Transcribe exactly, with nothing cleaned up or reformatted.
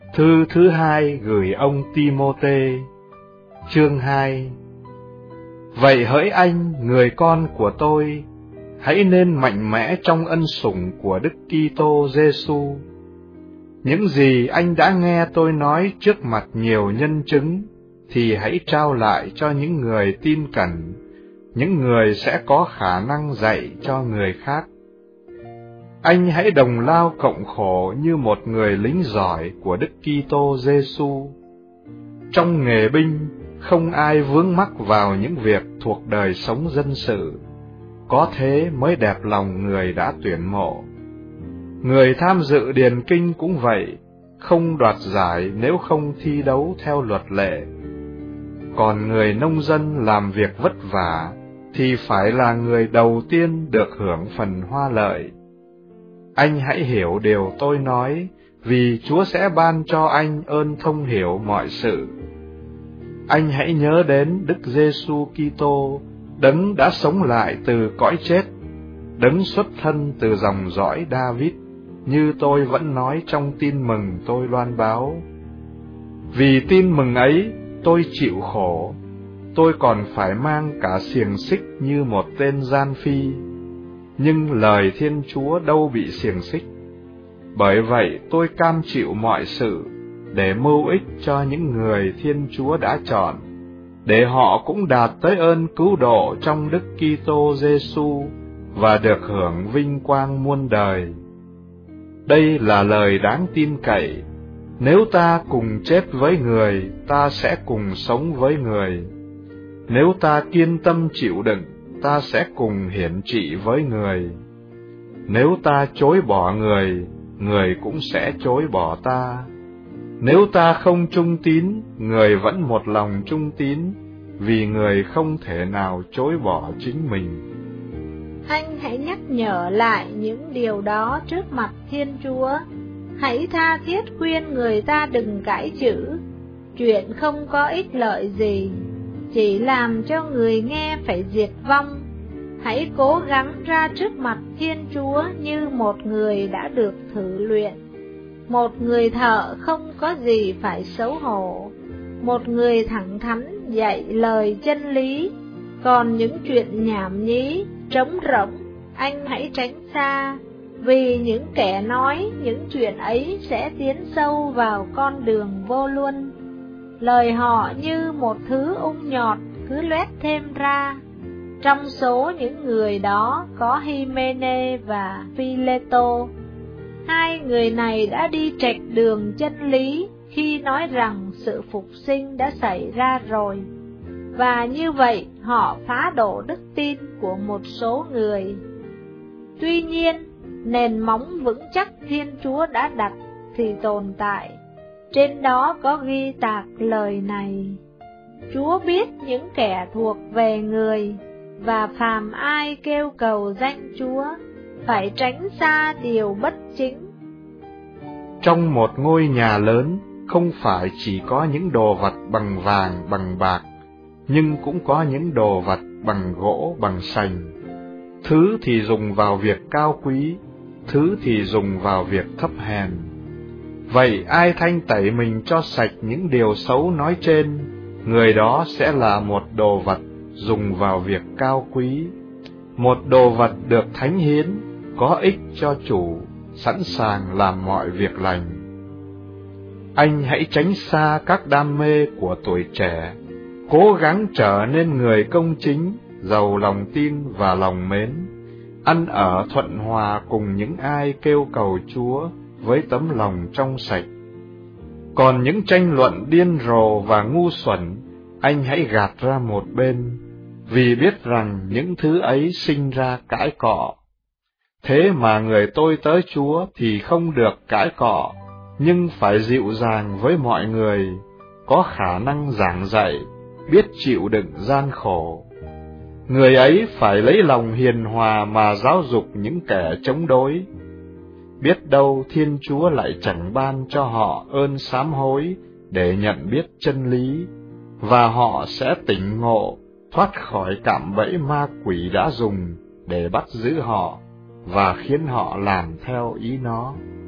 Thư thứ hai gửi ông Ti-mô-thê, chương hai. Vậy hỡi anh, người con của tôi, hãy nên mạnh mẽ trong ân sủng của Đức Kitô Giêsu. Những gì anh đã nghe tôi nói trước mặt nhiều nhân chứng, thì hãy trao lại cho những người tin cẩn, những người sẽ có khả năng dạy cho người khác. Anh hãy đồng lao cộng khổ như một người lính giỏi của Đức Kitô Giêsu. Trong nghề binh, không ai vướng mắc vào những việc thuộc đời sống dân sự, có thế mới đẹp lòng người đã tuyển mộ. Người tham dự điền kinh cũng vậy, không đoạt giải nếu không thi đấu theo luật lệ. Còn người nông dân làm việc vất vả, thì phải là người đầu tiên được hưởng phần hoa lợi. Anh hãy hiểu điều tôi nói, vì Chúa sẽ ban cho anh ơn thông hiểu mọi sự. Anh hãy nhớ đến Đức Giêsu Kitô, đấng đã sống lại từ cõi chết, đấng xuất thân từ dòng dõi David, như tôi vẫn nói trong tin mừng tôi loan báo. Vì tin mừng ấy, tôi chịu khổ, tôi còn phải mang cả xiềng xích như một tên gian phi. Nhưng lời Thiên Chúa đâu bị xiềng xích. Bởi vậy tôi cam chịu mọi sự, để mưu ích cho những người Thiên Chúa đã chọn, để họ cũng đạt tới ơn cứu độ trong Đức Kitô Giêsu và được hưởng vinh quang muôn đời. Đây là lời đáng tin cậy. Nếu ta cùng chết với người, ta sẽ cùng sống với người. Nếu ta kiên tâm chịu đựng, ta sẽ cùng hiển trị với người. Nếu ta chối bỏ người, người cũng sẽ chối bỏ ta. Nếu ta không trung tín, người vẫn một lòng trung tín, vì người không thể nào chối bỏ chính mình. Anh hãy nhắc nhở lại những điều đó trước mặt Thiên Chúa. Hãy tha thiết khuyên người ta đừng cãi chữ, chuyện không có ích lợi gì, chỉ làm cho người nghe phải diệt vong. Hãy cố gắng ra trước mặt Thiên Chúa như một người đã được thử luyện, một người thợ không có gì phải xấu hổ, một người thẳng thắn dạy lời chân lý. Còn những chuyện nhảm nhí, trống rỗng, anh hãy tránh xa, vì những kẻ nói những chuyện ấy sẽ tiến sâu vào con đường vô luân. Lời họ như một thứ ung nhọt cứ loét thêm ra. Trong số những người đó có Hymene và Phileto. Hai người này đã đi trạch đường chân lý khi nói rằng sự phục sinh đã xảy ra rồi, và như vậy họ phá đổ đức tin của một số người. Tuy nhiên, nền móng vững chắc Thiên Chúa đã đặt thì tồn tại. Trên đó có ghi tạc lời này: Chúa biết những kẻ thuộc về người, và phàm ai kêu cầu danh Chúa phải tránh xa điều bất chính. Trong một ngôi nhà lớn, không phải chỉ có những đồ vật bằng vàng, bằng bạc, nhưng cũng có những đồ vật bằng gỗ, bằng sành. Thứ thì dùng vào việc cao quý, thứ thì dùng vào việc thấp hèn. Vậy ai thanh tẩy mình cho sạch những điều xấu nói trên, người đó sẽ là một đồ vật dùng vào việc cao quý, một đồ vật được thánh hiến, có ích cho chủ, sẵn sàng làm mọi việc lành. Anh hãy tránh xa các đam mê của tuổi trẻ, cố gắng trở nên người công chính, giàu lòng tin và lòng mến, ăn ở thuận hòa cùng những ai kêu cầu Chúa với tấm lòng trong sạch. Còn những tranh luận điên rồ và ngu xuẩn, anh hãy gạt ra một bên, vì biết rằng những thứ ấy sinh ra cãi cọ. Thế mà người tôi tớ Chúa thì không được cãi cọ, nhưng phải dịu dàng với mọi người, có khả năng giảng dạy, biết chịu đựng gian khổ. Người ấy phải lấy lòng hiền hòa mà giáo dục những kẻ chống đối. Biết đâu Thiên Chúa lại chẳng ban cho họ ơn sám hối để nhận biết chân lý, và họ sẽ tỉnh ngộ, thoát khỏi cạm bẫy ma quỷ đã dùng để bắt giữ họ và khiến họ làm theo ý nó.